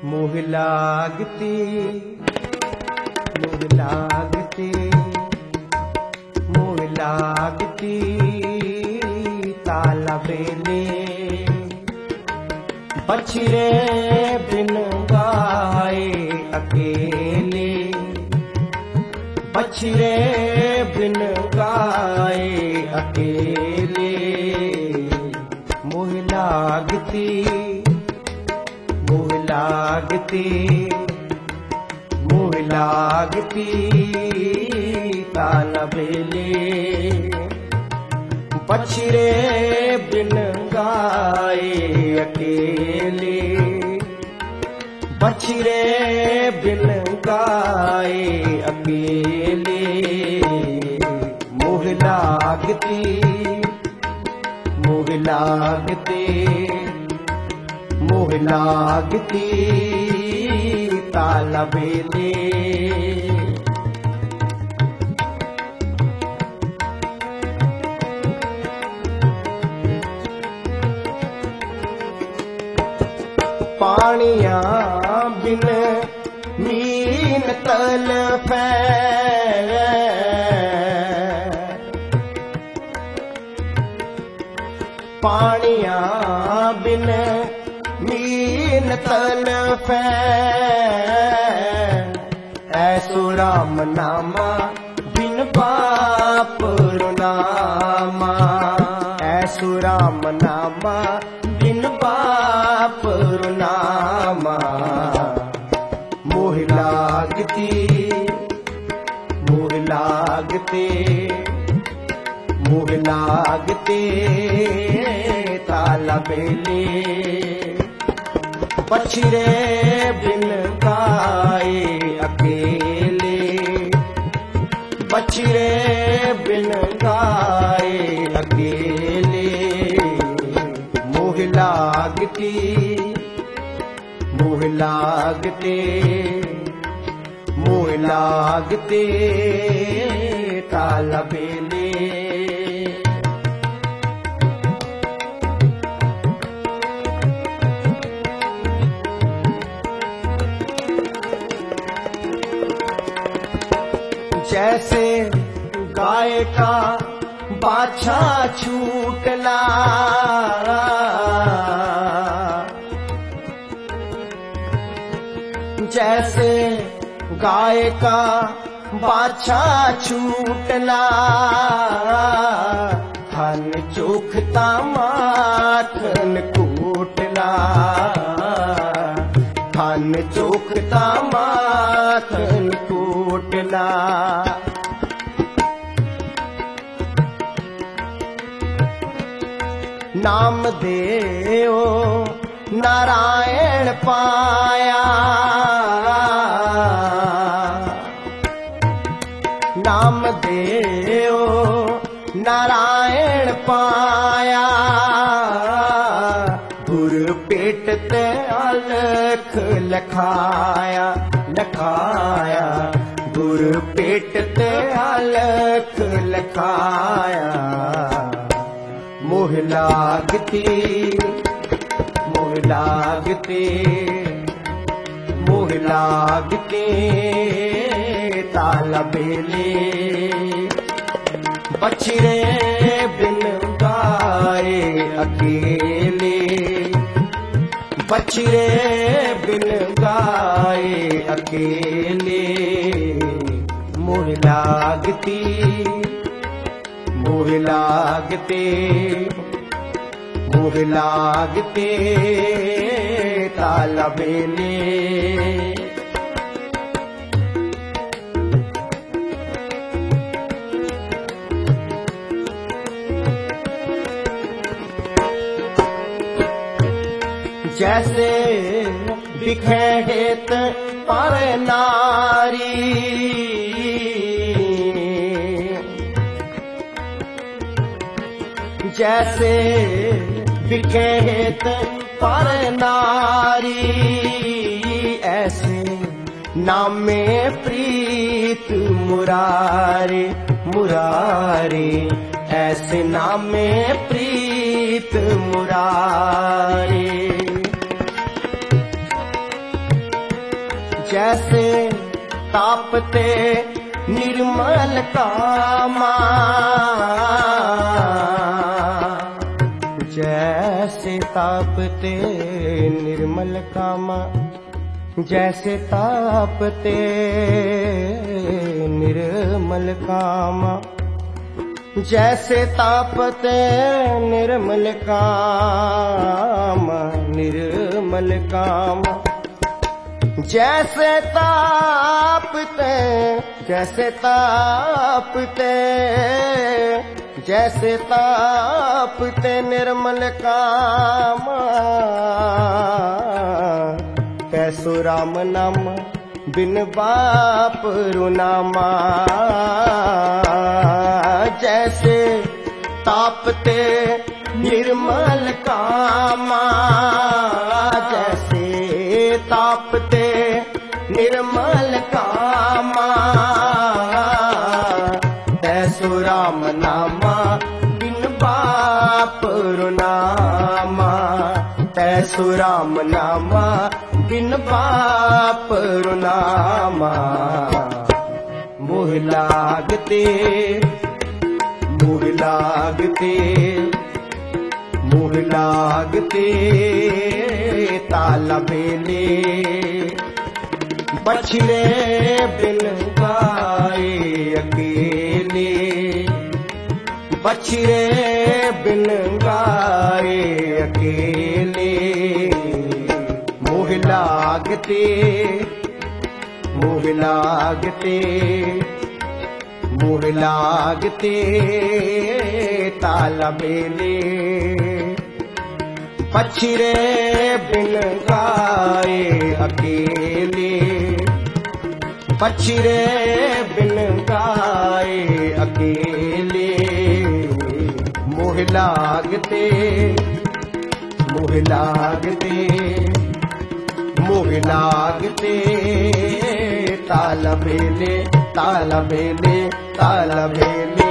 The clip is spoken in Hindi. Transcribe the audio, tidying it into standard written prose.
मोह लागती ताला बेले बछड़े बिन गाए अकेले, बछड़े बिन गाए अकेले। मोह लागती ताला बेले बछड़े बिन गाए अकेले, बछड़े बिन गाए अकेले। मोह लागती ताला बेले। पानिया बिन मीन तलफै, पानिया बिन मीन तलफै। ऐसो राम नामा बिन बाप रुनामा, ऐसो राम नामा बिन बाप रुनामा। मोह लागती ताला बेले बछड़े बिन गाए अकेले, बछड़े बिन गाए अकेले। मोह लागते ताला बेले। जैसे गाय का बाछा छूटना, जैसे गाय का बाछा छूटना। हन चोखता माखन कूटना, हन चोखता माखन कूटना। नाम देव नारायण पाया, नाम देव नारायण पाया। गुर पेट ते अलख लखाया, गुर पेट ते अलख लखाया। मोह लागती ताला बेले बछड़े बिन गाए अकेले, बछड़े बिन गाए अकेले। मोह लागते ताला बेले। जैसे बिखेत पर नारी, जैसे बिखेत पर नारी। ऐसे नामे प्रीत मुरारे, ऐसे नामे प्रीत मुरारे। जैसे तापते निर्मल कामा, जैसे तापते निर्मल कामा, जैसे तापते निर्मल कामा, जैसे तापते निर्मल कामा, निर्मल कामा, जैसे तापते, जैसे तापते, जैसे तापते निर्मल कामा, कैसो राम नाम बिन बाप रुनामा, जैसे तापते निर्मल कामा, जैसे तापते निर्मल कामा, ऐसो राम नामा बिन बाप रुनामा, ऐसो राम नामा बिन बाप रुनामा। मोह लागते, मोह लागते, मोह लागते ताला बेले, बछड़े बिन गाए अकेले, बछड़े बिन गाए अकेले। मोह लागते, मोह लागते, मोह लागते ताला बेले, बछड़े बिन गाए अकेले, बछड़े बिन गाए अकेले। मोह लागते, मोह लागते, मोह लागते ताला बेले, ताला बेले, ताला बेले।